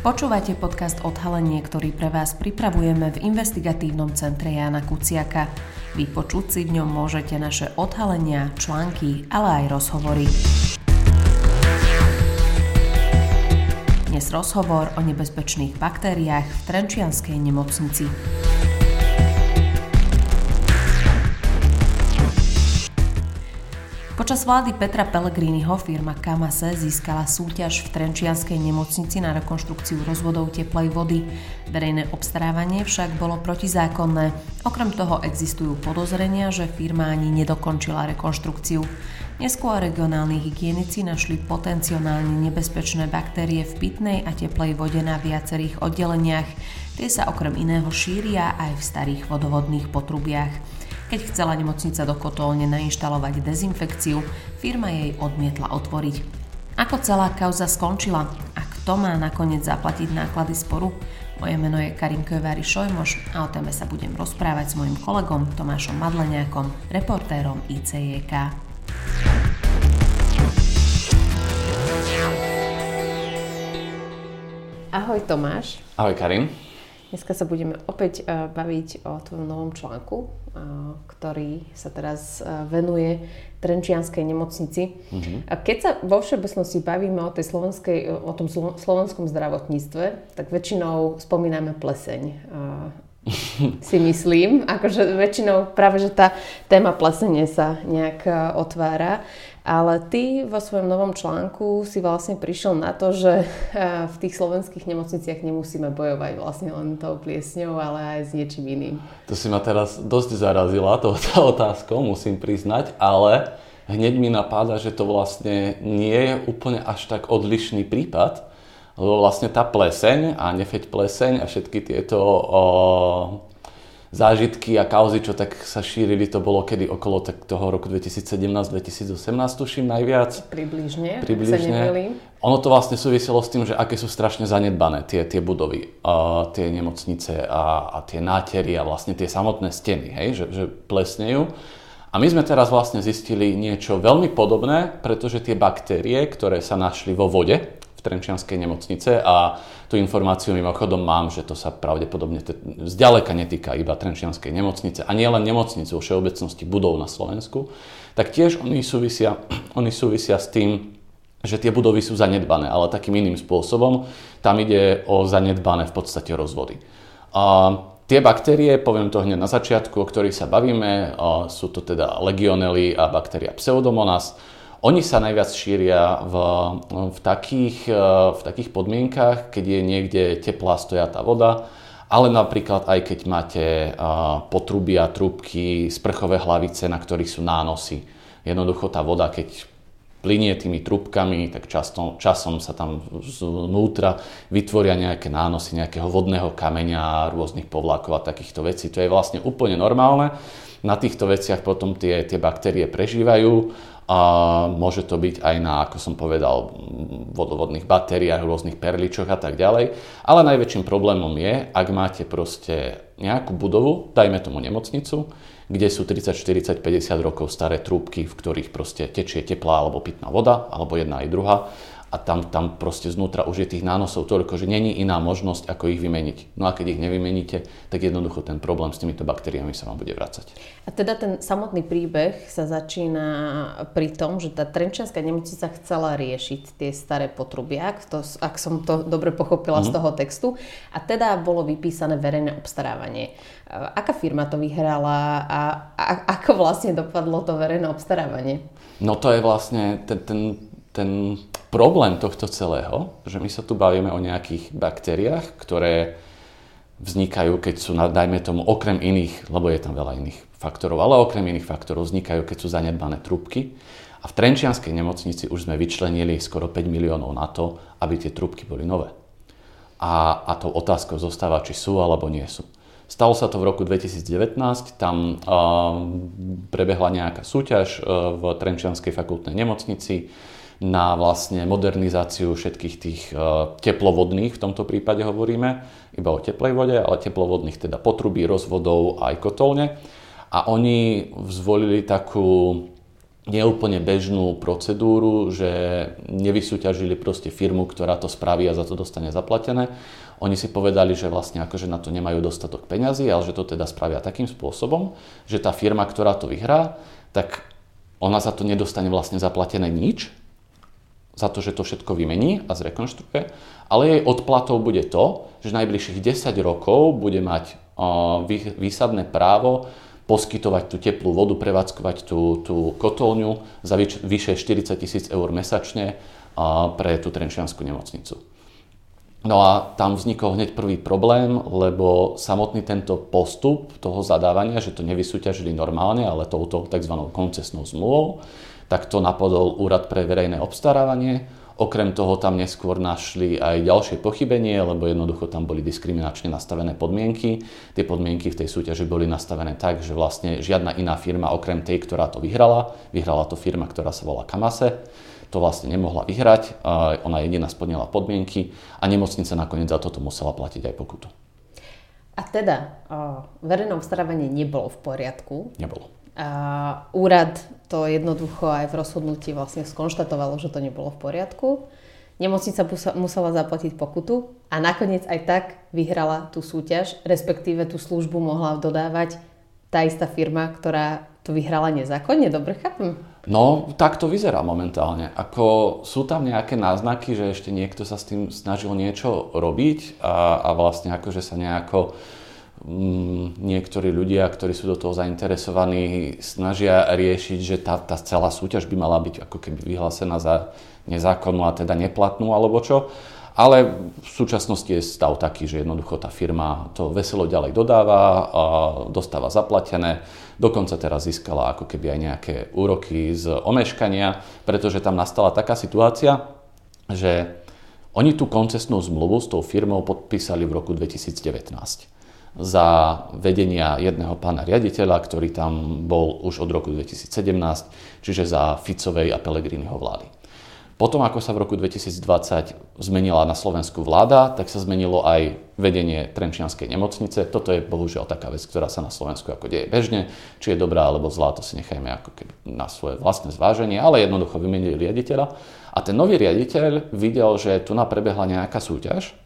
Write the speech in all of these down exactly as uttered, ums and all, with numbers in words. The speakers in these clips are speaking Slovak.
Počúvate podcast Odhalenie, ktorý pre vás pripravujeme v investigatívnom centre Jána Kuciaka. Vypočuť si v ňom môžete naše odhalenia, články, ale aj rozhovory. Dnes rozhovor o nebezpečných baktériách v Trenčianskej nemocnici. Počas vlády Petra Pellegriniho firma Kamase získala súťaž v Trenčianskej nemocnici na rekonštrukciu rozvodov teplej vody. Verejné obstarávanie však bolo protizákonné. Okrem toho existujú podozrenia, že firma ani nedokončila rekonštrukciu. Neskôr regionálni hygienici našli potenciálne nebezpečné baktérie v pitnej a teplej vode na viacerých oddeleniach. Tie sa okrem iného šíria aj v starých vodovodných potrubiach. Keď chcela nemocnica do kotolne nainštalovať dezinfekciu, firma jej odmietla otvoriť. Ako celá kauza skončila a kto má nakoniec zaplatiť náklady sporu? Moje meno je Karinka Vari-Šojmoš a o téme sa budem rozprávať s mojím kolegom Tomášom Madleniakom, reportérom í cé jé ká. Ahoj Tomáš. Ahoj Karin. Dneska sa budeme opäť uh, baviť o tvojom novom článku, uh, ktorý sa teraz uh, venuje Trenčianskej nemocnici. Mm-hmm. A keď sa vo všeobecnosti bavíme o, tej slovenskej, o tom slo- slovenskom zdravotníctve, tak väčšinou spomíname pleseň. Uh, si myslím, akože väčšinou práve, že tá téma plesene sa nejak uh, otvára. Ale ty vo svojom novom článku si vlastne prišiel na to, že v tých slovenských nemocniciach nemusíme bojovať vlastne len tou pliesňou, ale aj s niečím iným. To si ma teraz dosť zarazila, touto otázkou, musím priznať, ale hneď mi napáda, že to vlastne nie je úplne až tak odlišný prípad, lebo vlastne tá pleseň a nefeď pleseň a všetky tieto o, zážitky a kauzy, čo tak sa šírili, to bolo kedy okolo tak toho roku dvetisícsedemnásť dvetisícosemnásť, tuším najviac. Približne, Približne. Sa nemýlim. Ono to vlastne súviselo s tým, že aké sú strašne zanedbané tie, tie budovy, uh, tie nemocnice a, a tie nátery a vlastne tie samotné steny, hej, že, že plesnejú. A my sme teraz vlastne zistili niečo veľmi podobné, pretože tie baktérie, ktoré sa našli vo vode Trenčianskej nemocnice, a tú informáciu mimochodom mám, že to sa pravdepodobne t- zďaleka netýka iba Trenčianskej nemocnice a nie len nemocnice, vo všeobecnosti budov na Slovensku, tak tiež oni súvisia, oni súvisia s tým, že tie budovy sú zanedbané, ale takým iným spôsobom. Tam ide o zanedbané v podstate rozvody. A tie baktérie, poviem to hneď na začiatku, o ktorých sa bavíme, sú to teda legionely a baktéria Pseudomonas. Oni sa najviac šíria v, v, takých, v takých podmienkach, keď je niekde teplá stojatá voda, ale napríklad aj keď máte potrubia, trúbky, sprchové hlavice, na ktorých sú nánosy. Jednoducho tá voda, keď plynie tými trúbkami, tak často, časom sa tam znútra vytvoria nejaké nánosy nejakého vodného kameňa, rôznych povlákov a takýchto vecí. To je vlastne úplne normálne. Na týchto veciach potom tie, tie baktérie prežívajú. A môže to byť aj na, ako som povedal, vodovodných batériách, rôznych perličoch a tak ďalej. Ale najväčším problémom je, ak máte proste nejakú budovu, dajme tomu nemocnicu, kde sú tridsať, štyridsať, päťdesiat rokov staré trúbky, v ktorých proste tečie teplá alebo pitná voda, alebo jedna aj druhá. A tam, tam proste znútra už je tých nánosov toľko, že není iná možnosť, ako ich vymeniť. No a keď ich nevymeníte, tak jednoducho ten problém s týmito baktériami sa vám bude vracať. A teda ten samotný príbeh sa začína pri tom, že tá Trenčianska nemocnica chcela riešiť tie staré potrubia, to, ak som to dobre pochopila mm-hmm. z toho textu. A teda bolo vypísané verejné obstarávanie. Aká firma to vyhrala a, a ako vlastne dopadlo to verejné obstarávanie? No to je vlastne ten... ten Ten problém tohto celého, že my sa tu bavíme o nejakých baktériách, ktoré vznikajú, keď sú, dajme tomu, okrem iných, lebo je tam veľa iných faktorov, ale okrem iných faktorov vznikajú, keď sú zanedbané trúbky. A v Trenčianskej nemocnici už sme vyčlenili skoro päť miliónov na to, aby tie trúbky boli nové. A, a tou otázkou zostáva, či sú alebo nie sú. Stalo sa to v roku dvetisícdevätnásť, tam uh, prebehla nejaká súťaž uh, v Trenčianskej fakultnej nemocnici na vlastne modernizáciu všetkých tých uh, teplovodných, v tomto prípade hovoríme iba o teplej vode, ale teplovodných teda potrubí, rozvodov aj kotolne. A oni zvolili takú neúplne bežnú procedúru, že nevysúťažili proste firmu, ktorá to spraví a za to dostane zaplatené. Oni si povedali, že vlastne akože na to nemajú dostatok peňazí, ale že to teda spravia takým spôsobom, že tá firma, ktorá to vyhrá, tak ona za to nedostane vlastne zaplatené nič, za to, že to všetko vymení a zrekonštruuje, ale jej odplatou bude to, že najbližších desať rokov bude mať uh, výsadné právo poskytovať tú teplú vodu, prevádzkovať tú, tú kotolňu za vyš, vyše štyridsať tisíc eur mesačne uh, pre tú trenčiansku nemocnicu. No a tam vznikol hneď prvý problém, lebo samotný tento postup toho zadávania, že to nevysúťažili normálne, ale touto tzv. Koncesnou zmluvou, tak to napadol Úrad pre verejné obstarávanie. Okrem toho tam neskôr našli aj ďalšie pochybenie, lebo jednoducho tam boli diskriminačne nastavené podmienky. Tie podmienky v tej súťaži boli nastavené tak, že vlastne žiadna iná firma okrem tej, ktorá to vyhrala, vyhrala to firma, ktorá sa volá Kamase, to vlastne nemohla vyhrať, ona jediná splnila podmienky a nemocnica nakoniec za toto musela platiť aj pokutu. A teda verejné obstarávanie nebolo v poriadku? Nebolo. A úrad to jednoducho aj v rozhodnutí vlastne skonštatovalo, že to nebolo v poriadku. Nemocnica musela zaplatiť pokutu a nakoniec aj tak vyhrala tú súťaž, respektíve tú službu mohla dodávať tá istá firma, ktorá to vyhrala nezákonne. Dobre chápem? No, tak to vyzerá momentálne. Ako sú tam nejaké náznaky, že ešte niekto sa s tým snažil niečo robiť a, a vlastne akože sa nejako mm, niektorí ľudia, ktorí sú do toho zainteresovaní, snažia riešiť, že tá, tá celá súťaž by mala byť ako keby vyhlásená za nezákonnú a teda neplatnú alebo čo. Ale v súčasnosti je stav taký, že jednoducho tá firma to veselo ďalej dodáva, a dostáva zaplatené. Dokonca teraz získala ako keby aj nejaké úroky z omeškania, pretože tam nastala taká situácia, že oni tú koncesnú zmluvu s tou firmou podpísali v roku dvetisícdevätnásť za vedenia jedného pána riaditeľa, ktorý tam bol už od roku dvetisícsedemnásť, čiže za Ficovej a Pellegriniho vlády. Potom, ako sa v roku dvetisícdvadsať zmenila na Slovensku vláda, tak sa zmenilo aj vedenie Trenčianskej nemocnice. Toto je bohužiaľ taká vec, ktorá sa na Slovensku ako deje bežne. Či je dobrá alebo zlá, to si nechajme ako keby na svoje vlastné zváženie, ale jednoducho vymenili riaditeľa. A ten nový riaditeľ videl, že tu prebehla nejaká súťaž,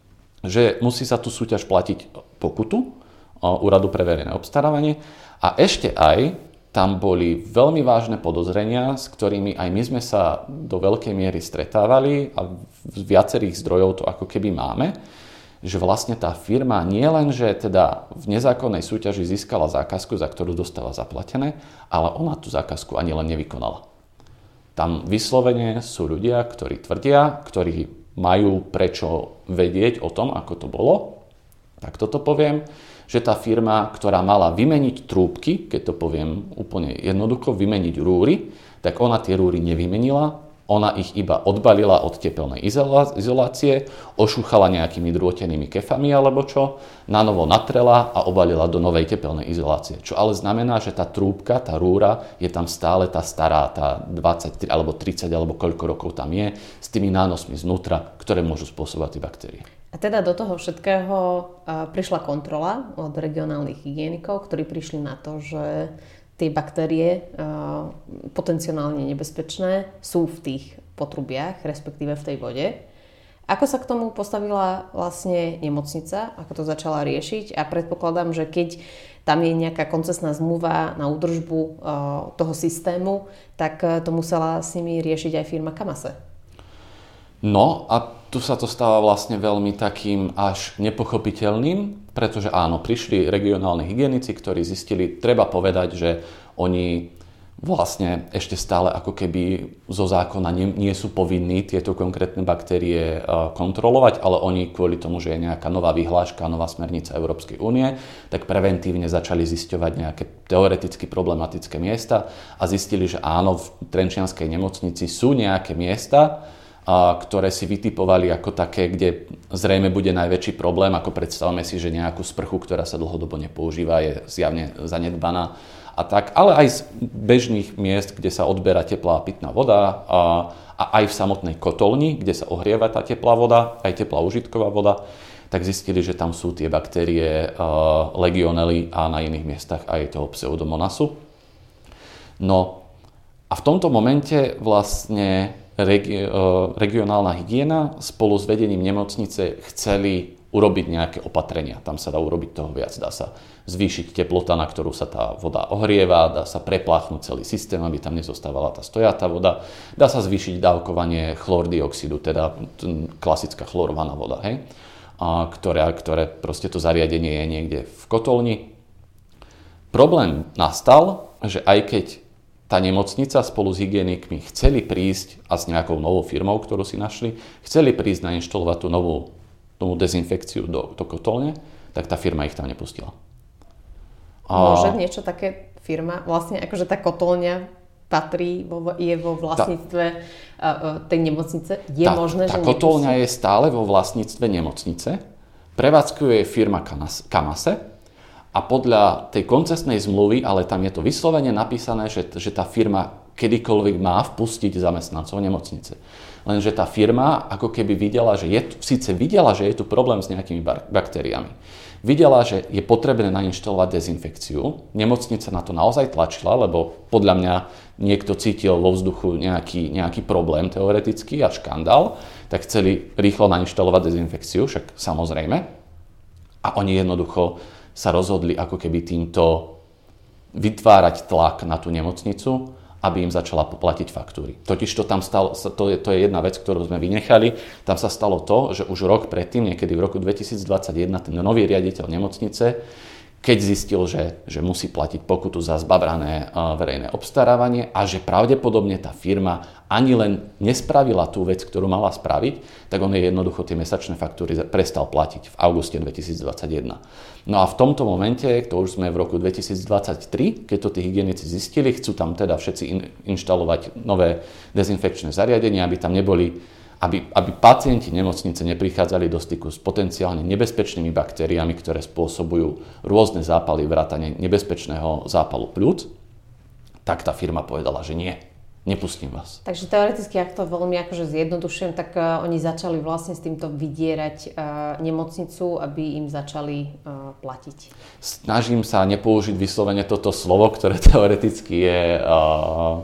že musí sa tú súťaž platiť pokutu Úradu pre verejné obstarávanie a ešte aj tam boli veľmi vážne podozrenia, s ktorými aj my sme sa do veľkej miery stretávali a z viacerých zdrojov to ako keby máme, že vlastne tá firma nie len, že teda v nezákonnej súťaži získala zákazku, za ktorú dostala zaplatené, ale ona tú zákazku ani len nevykonala. Tam vyslovene sú ľudia, ktorí tvrdia, ktorí majú prečo vedieť o tom, ako to bolo, tak toto poviem, že tá firma, ktorá mala vymeniť trúbky, keď to poviem úplne jednoducho, vymeniť rúry, tak ona tie rúry nevymenila, ona ich iba odbalila od tepelnej izolácie, ošúchala nejakými drôtenými kefami alebo čo, nanovo natrela a obalila do novej tepelnej izolácie. Čo ale znamená, že tá trúbka, tá rúra je tam stále tá stará, tá dvadsaťtri alebo tridsať alebo koľko rokov tam je, s tými nánosmi znútra, ktoré môžu spôsobovať tie baktérie. A teda do toho všetkého prišla kontrola od regionálnych hygienikov, ktorí prišli na to, že tie baktérie potenciálne nebezpečné sú v tých potrubiach, respektíve v tej vode. Ako sa k tomu postavila vlastne nemocnica, ako to začala riešiť a predpokladám, že keď tam je nejaká koncesná zmluva na údržbu toho systému, tak to musela s nimi riešiť aj firma Kamase. No a tu sa to stáva vlastne veľmi takým až nepochopiteľným, pretože áno, prišli regionálni hygienici, ktorí zistili, treba povedať, že oni vlastne ešte stále ako keby zo zákona nie, nie sú povinní tieto konkrétne baktérie kontrolovať, ale oni kvôli tomu, že je nejaká nová vyhláška, nová smernica Európskej únie, tak preventívne začali zisťovať nejaké teoreticky problematické miesta a zistili, že áno, v Trenčianskej nemocnici sú nejaké miesta, ktoré si vytipovali ako také, kde zrejme bude najväčší problém, ako predstavme si, že nejakú sprchu, ktorá sa dlhodobo nepoužíva, je zjavne zanedbaná a tak, ale aj z bežných miest, kde sa odberá teplá pitná voda a, a aj v samotnej kotolni, kde sa ohrieva tá teplá voda, aj teplá užitková voda, tak zistili, že tam sú tie baktérie uh, legionely a na iných miestach aj toho pseudomonasu. No, A v tomto momente vlastne regi- regionálna hygiena spolu s vedením nemocnice chceli urobiť nejaké opatrenia. Tam sa dá urobiť toho viac. Dá sa zvýšiť teplota, na ktorú sa tá voda ohrieva, dá sa prepláchnuť celý systém, aby tam nezostávala tá stojatá voda. Dá sa zvýšiť dávkovanie chlordioxidu, teda klasická chlorovaná voda, hej? A ktoré, ktoré proste to zariadenie je niekde v kotolni. Problém nastal, že aj keď tá nemocnica spolu s hygienikmi chceli prísť a s nejakou novou firmou, ktorú si našli, chceli prísť nainštalovať tú novú, novú dezinfekciu do, do kotolne, tak tá firma ich tam nepustila. Môže niečo také firma, vlastne akože tá kotolňa patrí, je vo vlastníctve tá, tej nemocnice? Je tá, možné, tá že kotolňa nepustí? je stále vo vlastníctve nemocnice, prevádzkuje firma Kamase, a podľa tej koncesnej zmluvy, ale tam je to vyslovene napísané, že, že tá firma kedykoľvek má vpustiť zamestnancov nemocnice. Lenže tá firma ako keby videla, že je tu, síce videla, že je tu problém s nejakými baktériami. Videla, že je potrebné nainštalovať dezinfekciu. Nemocnica na to naozaj tlačila, lebo podľa mňa niekto cítil vo vzduchu nejaký, nejaký problém teoretický a škandál, tak chceli rýchlo nainštalovať dezinfekciu, však samozrejme. A oni jednoducho sa rozhodli ako keby týmto vytvárať tlak na tú nemocnicu, aby im začala platiť faktúry. Totiž to tam stalo, to je, to je jedna vec, ktorú sme vynechali, tam sa stalo to, že už rok predtým, niekedy v roku dvetisícdvadsaťjeden, ten nový riaditeľ nemocnice, keď zistil, že, že musí platiť pokutu za zbabrané verejné obstarávanie a že pravdepodobne tá firma ani len nespravila tú vec, ktorú mala spraviť, tak on jej jednoducho tie mesačné faktúry prestal platiť v auguste dvetisícdvadsaťjeden. No a v tomto momente, to už sme v roku dvetisícdvadsaťtri, keď to tí hygienici zistili, chcú tam teda všetci in, inštalovať nové dezinfekčné zariadenia, aby tam neboli Aby, aby pacienti nemocnice neprichádzali do styku s potenciálne nebezpečnými baktériami, ktoré spôsobujú rôzne zápaly, vrátane nebezpečného zápalu pľúc, tak tá firma povedala, že nie, nepustím vás. Takže teoreticky, ak to veľmi akože zjednodušujem, tak uh, oni začali vlastne s týmto vydierať uh, nemocnicu, aby im začali uh, platiť. Snažím sa nepoužiť vyslovene toto slovo, ktoré teoreticky je... Uh,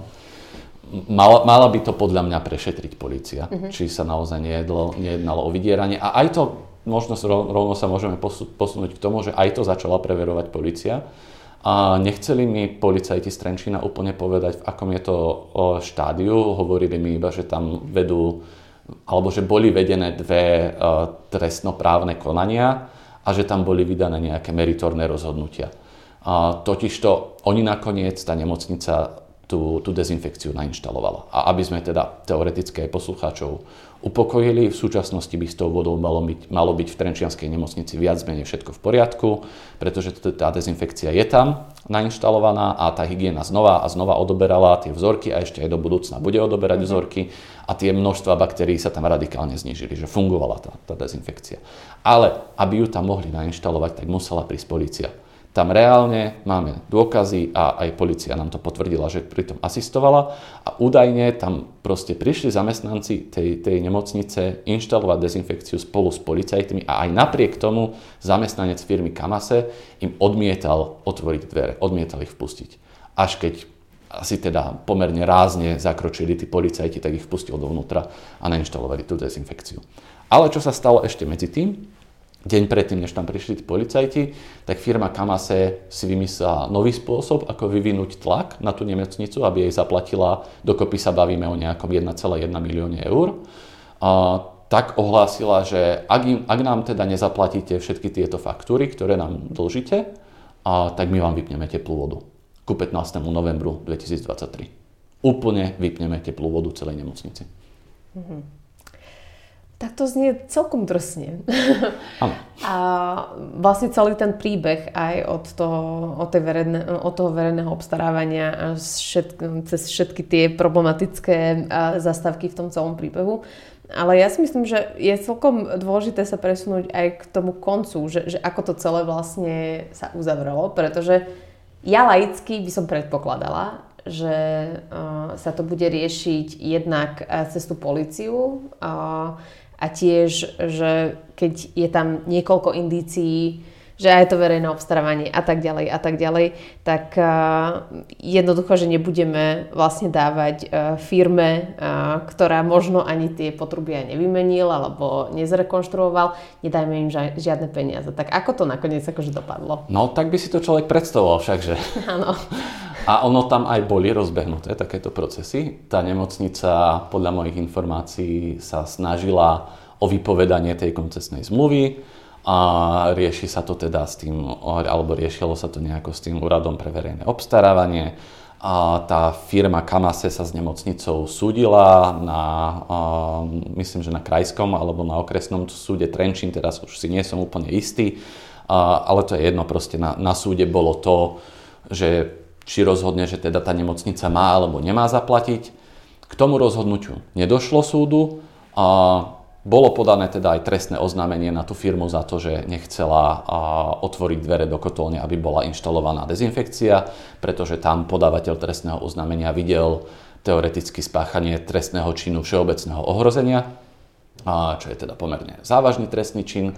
Mala, mala by to podľa mňa prešetriť polícia, uh-huh. či sa naozaj nejedlo, nejednalo o vydieranie. A aj to, možno rovno sa môžeme posunúť k tomu, že aj to začala preverovať polícia. A nechceli mi policajti z Trenčína úplne povedať, v akom je to štádiu. Hovorili mi iba, že tam vedú, alebo že boli vedené dve trestnoprávne konania a že tam boli vydané nejaké meritorné rozhodnutia. A totižto oni nakoniec, tá nemocnica, Tú, tú dezinfekciu nainštalovala. A aby sme teda teoretické poslucháčov upokojili, v súčasnosti by s tou vodou malo byť, malo byť v trenčianskej nemocnici viac menej všetko v poriadku, pretože tá dezinfekcia je tam nainštalovaná a tá hygiena znova a znova odoberala tie vzorky a ešte aj do budúcna bude odoberať mm-hmm. vzorky a tie množstva baktérií sa tam radikálne znížili, že fungovala tá, tá dezinfekcia. Ale aby ju tam mohli nainštalovať, tak musela prísť polícia. Tam reálne máme dôkazy a aj polícia nám to potvrdila, že pri tom asistovala a údajne tam proste prišli zamestnanci tej, tej nemocnice inštalovať dezinfekciu spolu s policajtmi a aj napriek tomu zamestnanec firmy Kamase im odmietal otvoriť dvere, odmietal ich vpustiť. Až keď asi teda pomerne rázne zakročili tí policajti, tak ich vpustil dovnútra a nainštalovali tú dezinfekciu. Ale čo sa stalo ešte medzi tým? Deň predtým, než tam prišli tí policajti, tak firma Kamase si vymyslela nový spôsob, ako vyvinúť tlak na tú nemocnicu, aby jej zaplatila, dokopy sa bavíme o nejakom jeden celá jeden milióne eur. A tak ohlásila, že ak, im, ak nám teda nezaplatíte všetky tieto faktúry, ktoré nám dlžíte, a tak my vám vypneme teplú vodu. Ku pätnástemu novembru dvetisícdvadsaťtri. Úplne vypneme teplú vodu celej nemocnici. Mhm. Tak to znie celkom drsne. Áno. A vlastne celý ten príbeh aj od toho, od tej verejne, od toho verejného obstarávania až všetk, cez všetky tie problematické zastávky v tom celom príbehu. Ale ja si myslím, že je celkom dôležité sa presunúť aj k tomu koncu, že, že ako to celé vlastne sa uzavrelo, pretože ja laicky by som predpokladala, že uh, sa to bude riešiť jednak cez tú políciu uh, a tiež, že keď je tam niekoľko indícií, že aj to verejné obstarávanie a tak ďalej a tak ďalej, tak uh, jednoducho, že nebudeme vlastne dávať uh, firme, uh, ktorá možno ani tie potrubie aj nevymenil alebo nezrekonštruoval, nedajme im ža- žiadne peniaze. Tak ako to nakoniec akože dopadlo? No, tak by si to človek predstavoval však, že... Áno. A ono tam aj boli rozbehnuté takéto procesy. Tá nemocnica, podľa mojich informácií, sa snažila o vypovedanie tej koncesnej zmluvy a rieši sa to teda s tým, alebo riešilo sa to nejako s tým úradom pre verejné obstarávanie. A tá firma Kamase sa s nemocnicou súdila na, a, myslím, že na krajskom alebo na okresnom súde Trenčín, teraz už si nie som úplne istý, a, ale to je jedno, proste na, na súde bolo to, že či rozhodne, že teda tá nemocnica má alebo nemá zaplatiť. K tomu rozhodnutiu nedošlo súdu a bolo podané teda aj trestné oznámenie na tú firmu za to, že nechcela otvoriť dvere do kotolne, aby bola inštalovaná dezinfekcia, pretože tam podávateľ trestného oznámenia videl teoreticky spáchanie trestného činu všeobecného ohrozenia, čo je teda pomerne závažný trestný čin.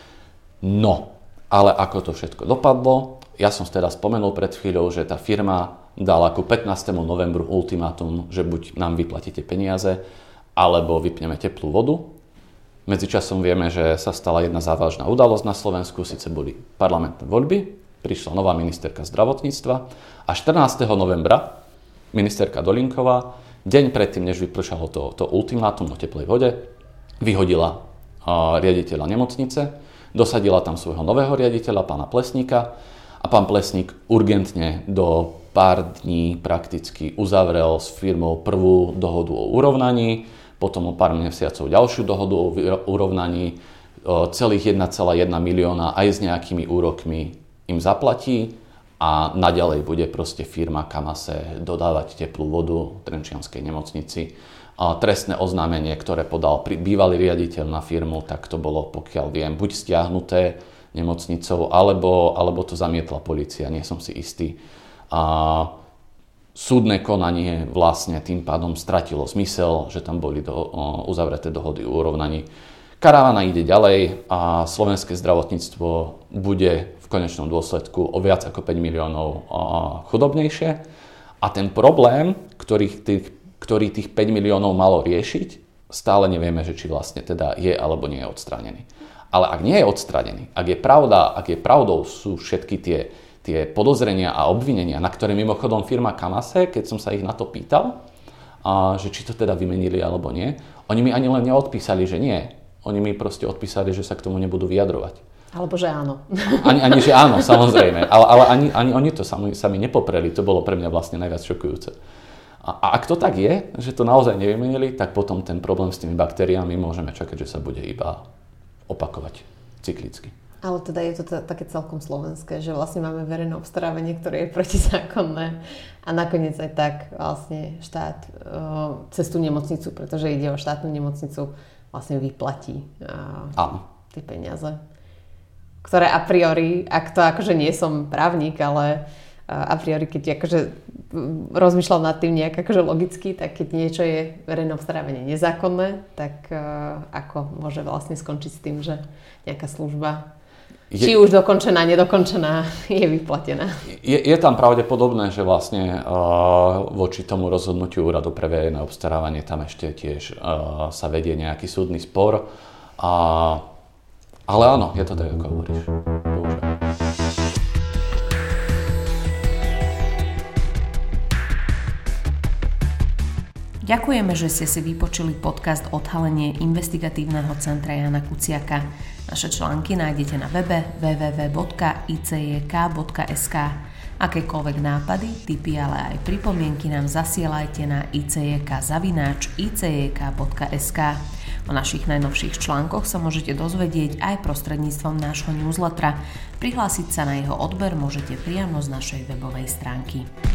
No, ale ako to všetko dopadlo, ja som teda spomenul pred chvíľou, že tá firma dala ku pätnástemu novembru ultimátum, že buď nám vyplatíte peniaze, alebo vypneme teplú vodu. Medzičasom vieme, že sa stala jedna závažná udalosť na Slovensku, síce boli parlamentné voľby, prišla nová ministerka zdravotníctva a štrnásteho novembra ministerka Dolinková, deň predtým, než vypršalo to, to ultimátum o teplej vode, vyhodila uh, riaditeľa nemocnice, dosadila tam svojho nového riaditeľa, pána Plesníka, a pán Plesník urgentne do pár dní prakticky uzavrel s firmou prvú dohodu o urovnaní, potom o pár mesiacov ďalšiu dohodu o urovnaní, celých jeden celá jeden milióna aj s nejakými úrokmi im zaplatí a naďalej bude proste firma Kamase dodávať teplú vodu Trenčianskej nemocnici. A trestné oznámenie, ktoré podal bývalý riaditeľ na firmu, tak to bolo, pokiaľ viem, buď stiahnuté nemocnicou, alebo, alebo to zamietla polícia, nie som si istý. A súdne konanie vlastne tým pádom stratilo zmysel, že tam boli do, o, uzavreté dohody o urovnaní. Karavana ide ďalej a slovenské zdravotníctvo bude v konečnom dôsledku o viac ako päť miliónov o, chudobnejšie. A ten problém, ktorý tých, ktorý tých päť miliónov malo riešiť, stále nevieme, že či vlastne teda je alebo nie je odstránený. Ale ak nie je odstránený, ak je pravda, ak je pravdou sú všetky tie tie podozrenia a obvinenia, na ktoré mimochodom firma Kamase, keď som sa ich na to pýtal, a že či to teda vymenili alebo nie, oni mi ani len neodpísali, že nie. Oni mi proste odpísali, že sa k tomu nebudú vyjadrovať. Alebo že áno. Ani, ani že áno, samozrejme. Ale, ale ani, ani oni to sami, sami nepopreli. To bolo pre mňa vlastne najviac šokujúce. A, a ak to tak je, že to naozaj nevymenili, tak potom ten problém s tými baktériami môžeme čakať, že sa bude iba opakovať cyklicky. Ale teda je to t- také celkom slovenské, že vlastne máme verejné obstarávanie, ktoré je protizákonné a nakoniec aj tak vlastne štát uh, cez tú nemocnicu, pretože ide o štátnu nemocnicu, vlastne vyplatí uh, tie peniaze, ktoré a priori, ak to akože nie som právnik, ale uh, a priori, keď akože rozmýšľam nad tým nejak akože logicky, tak keď niečo je verejné obstarávanie nezákonné, tak uh, ako môže vlastne skončiť s tým, že nejaká služba Je, či už dokončená, nedokončená, je vyplatená. Je, je tam pravdepodobné, že vlastne uh, voči tomu rozhodnutiu úradu pre verejné obstarávanie tam ešte tiež uh, sa vedie nejaký súdny spor. Uh, ale áno, je to tak, ako hovoríš. Bohužiaľ. Ďakujeme, že ste si vypočuli podcast Odhalenie investigatívneho centra Jána Kuciaka. Naše články nájdete na webe w w w bodka i c j k bodka s k. Akékoľvek nápady, tipy, ale aj pripomienky nám zasielajte na i c j k zavináč i c j k bodka s k. O našich najnovších článkoch sa môžete dozvedieť aj prostredníctvom nášho newslettera. Prihlásiť sa na jeho odber môžete priamo z našej webovej stránky.